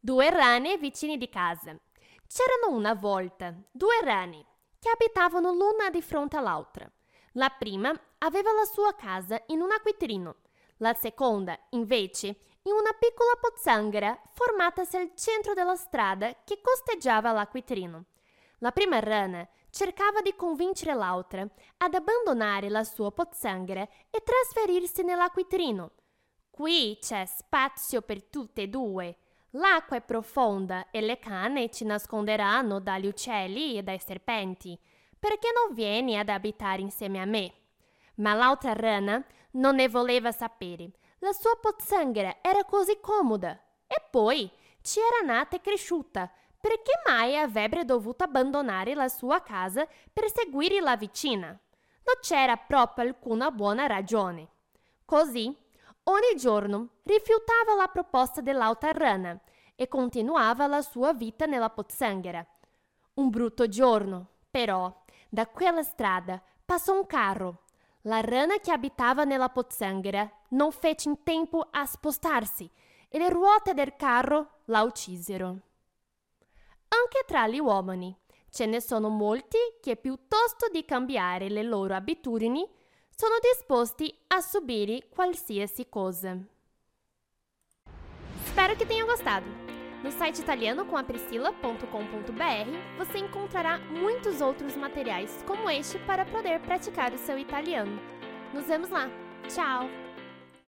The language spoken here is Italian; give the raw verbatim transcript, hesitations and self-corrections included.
Due rane vicini di casa. C'erano una volta due rane che abitavano l'una di fronte all'altra. La prima aveva la sua casa in un acquitino, la seconda, invece, in una piccola pozzanghera formatasi al centro della strada che costeggiava l'acquitino. La prima rana cercava di convincere l'altra ad abbandonare la sua pozzanghera e trasferirsi nell'acquitino. Qui c'è spazio per tutte e due. L'acqua è profonda e le canne ci nasconderanno dagli uccelli e dai serpenti. Perché non vieni ad abitare insieme a me? Ma l'altra rana non ne voleva sapere. La sua pozzanghera era così comoda. E poi ci era nata e cresciuta. Perché mai avrebbe dovuto abbandonare la sua casa per seguire la vicina? Non c'era proprio alcuna buona ragione. Così, ogni giorno rifiutava la proposta dell'altra rana e continuava la sua vita nella pozzanghera. Un brutto giorno, però, da quella strada passò un carro. La rana che abitava nella pozzanghera non fece in tempo a spostarsi e le ruote del carro la uccisero. Anche tra gli uomini ce ne sono molti che piuttosto di cambiare le loro abitudini sono disposti a subire qualsiasi cosa. Spero que tenha gostado! No site italiano com a priscila ponto com ponto b r você encontrará muitos outros materiais como este para poder praticar o seu italiano. Nos vemos lá! Tchau!